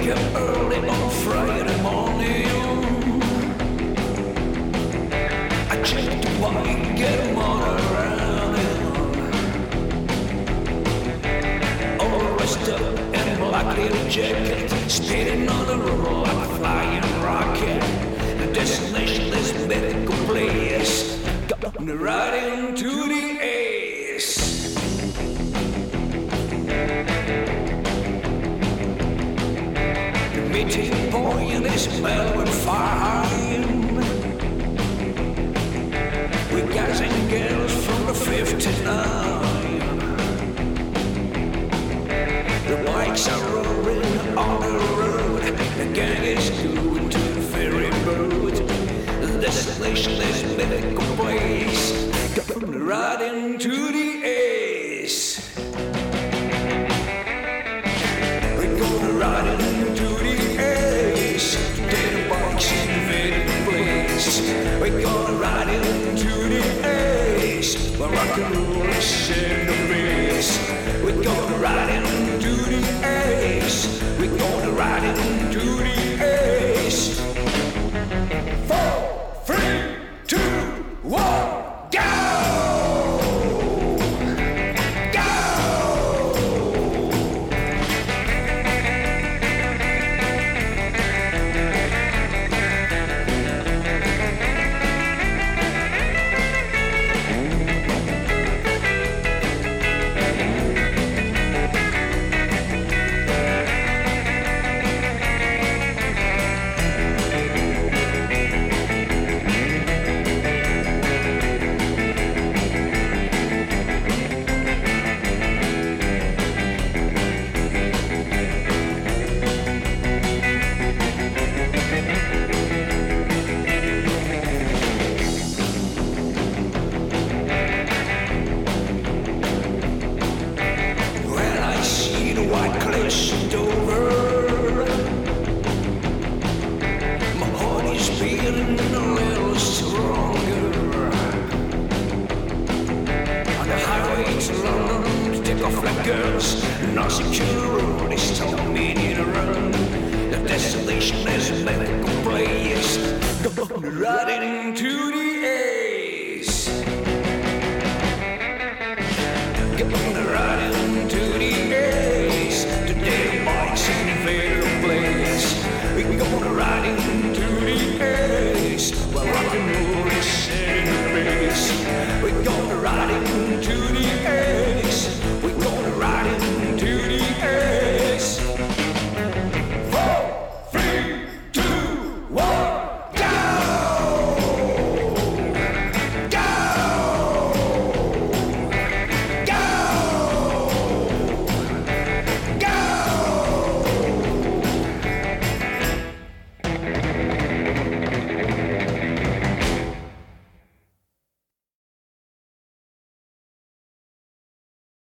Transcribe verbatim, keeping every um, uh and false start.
up early on Friday morning. I check the bike, get him on around. All dressed up in a black little jacket, speeding on the road like a flying rocket. The destination is medical place, got me right into the ace. Meeting point is Melbourne fine. With guys and girls from the fifty-nine. The bikes are roaring on the road. The gang is going to the ferry boat. The destination is medical place, got me right into the ace. We're gonna ride into the ace. Today the bike's invaded the place. We're gonna ride into the ace. Where rock and roll is in the race. We're gonna ride into the ace. We're gonna ride into the ace. Four, three, two, one, go! White cliffs and over, my heart is beating a little stronger. On the highway to London to take off like girls, not secure road is telling me to run. The destination is a medical place, going right into the ace. Going right into the ace. Today bikes invade the place. We're gonna ride into the ace. Well, rock and roll is in the base. We're gonna ride into the ace.